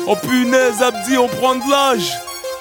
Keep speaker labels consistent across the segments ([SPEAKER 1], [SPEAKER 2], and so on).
[SPEAKER 1] Oh punaise, Abdi, on prend de l'âge.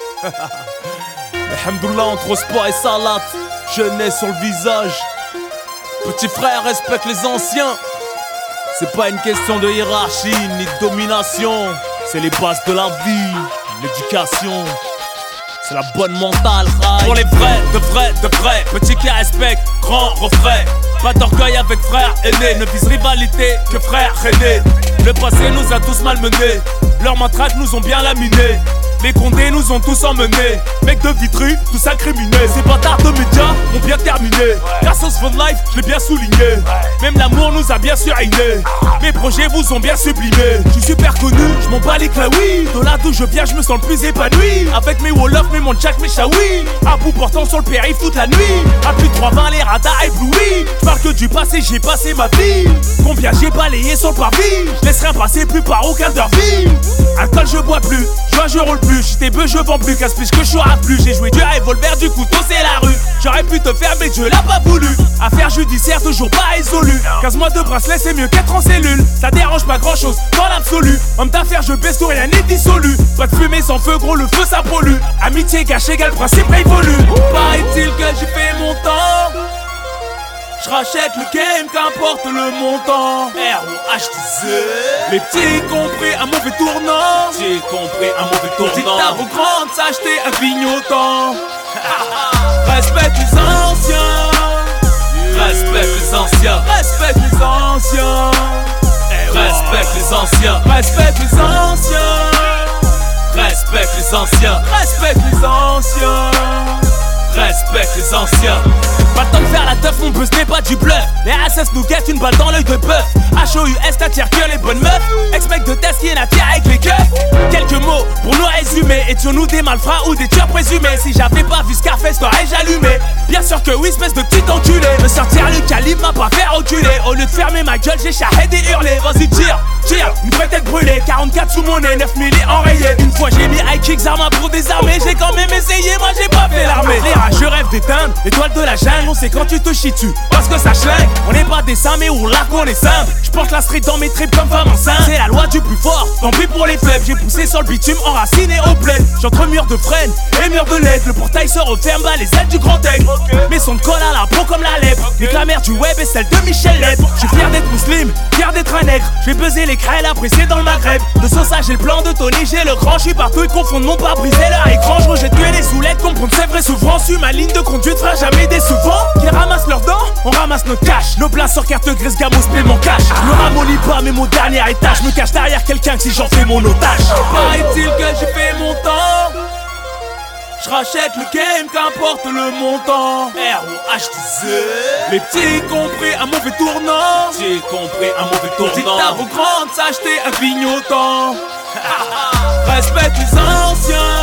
[SPEAKER 1] Alhamdoulilah, entre sport et salade, jeunesse sur le visage. Petit frère, respecte les anciens. C'est pas une question de hiérarchie ni de domination. C'est les bases de la vie, l'éducation. C'est la bonne mentale, raille. Pour les vrais, de vrais, petits qui respectent, grand refrain. Pas d'orgueil avec frère aîné, ne vise rivalité que frère aîné. Le passé nous a tous malmenés, leurs matraques nous ont bien laminés. Les condés nous ont tous emmenés, mecs de Vitry, tous incriminés. Ces bâtards de médias ont bien terminé. Grâce au Fun Life, je l'ai bien souligné. Même l'amour nous a bien suriné. Mes projets vous ont bien sublimé. Je suis super connu, je m'en bats les claouis. De là d'où je viens, je me sens le plus épanoui. Avec mes Wolof, mes Monchak, mes Chaoui. À bout portant sur le périph' toute la nuit. À plus de 320, les radars éblouis. Je parle que du passé, j'ai passé ma vie. Combien j'ai balayé sur le parvis. Je laisse rien passer plus par aucun de leur vie. Alcool, je bois plus, joie, je roule plus. J'étais bœuf, je vends plus, casse-piche que je saurai plus. J'ai joué du revolver, du couteau, c'est la rue. J'aurais pu te faire, mais Dieu l'a pas voulu. Affaire judiciaire, toujours pas résolue. 15 mois de bracelet, c'est mieux qu'être en cellule. Ça dérange pas grand chose, dans l'absolu. Homme d'affaires, je baisse tout, rien n'est dissolu. Pas de fumée sans feu, gros, le feu ça pollue. Amitié gâchée, égale principe révolu. Paraît-il que j'ai fait mon temps. J'rachète le game, qu'importe le montant. R.O.H.T.Z. Les petits compris un mauvais tournant. J'ai compris un mauvais tournant. Dites à vos grandes s'acheter un clignotant. Respecte les anciens. Respecte les anciens. Respecte les anciens. Respecte les anciens. Respecte les anciens. Respecte les anciens. Respecte les anciens. Respecte les anciens. Pas le temps de faire la teuf, mon buzz n'est pas du bluff. Les SS nous guettent une balle dans l'œil de bœuf. H.O.U.S t'attire que les bonnes meufs. Ex-mec de test qui n'attire avec les keufs. Quelques mots pour nous résumer. Étions-nous des malfrats ou des tueurs présumés? Si j'avais pas vu Scarface, t'aurais-je allumé? Bien sûr que oui, espèce de petit enculé. Me sortir le calibre m'a pas fait reculer. Au lieu de fermer ma gueule, j'ai charré et hurlé. Vas-y tire, tire, une vraie tête brûlée. 44 sous mon nez, 9 milli enrayé. Une fois j'ai mis high kicks, armes pour désarmer. J'ai quand même essayé, moi j'ai pas fait l'armée. Je rêve d'éteindre l'étoile de la jungle, on sait quand tu te chies dessus. Parce que ça schlingue, on n'est pas des saints mais on l'a qu'on est simple. J'porte la street dans mes tripes comme femme enceinte. C'est la loi du plus fort, tant pis pour les faibles. J'ai poussé sur le bitume, enraciné au plaid. J'entre mur de freine et mur de LED. Le portail se referme, bas les ailes du grand aigle. Mes sons de colle à la peau comme la lèpre. Nique la mère du web et celle de Michel Leb. J'suis fier d'être musulman, fier d'être un nègre. J'vais buzzer les crêles, apprécier dans le Maghreb. De Sosa j'ai le plan, de Tony j'ai le grand. J'suis partout, ils confondent mon pas briser leur écran. J'rejette que les soulettes, comprendre c'est vrai souffrance. Suis ma ligne de conduite, frère, jamais décevant. Qui ramassent leurs dents, on ramasse notre cash. Nos plats sur carte grise, gamos, paie mon cash. Me ramollis pas, mais mon dernier étage. Me cache derrière quelqu'un que si j'en fais mon otage. Paraît-il que j'ai fait mon temps. J'rachète le game, qu'importe le montant. R.O.H.T.Z. Les petits compris un mauvais tournant. J'ai compris un mauvais tournant. Dites à vos grandes s'acheter un clignotant. Respecte les anciens.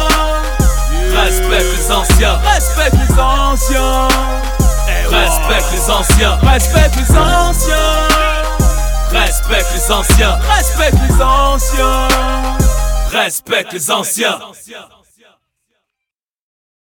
[SPEAKER 1] Respecte les anciens. Respecte les anciens. Respecte les anciens. Respecte les anciens. Respecte les anciens. Respecte les anciens. Respecte les anciens.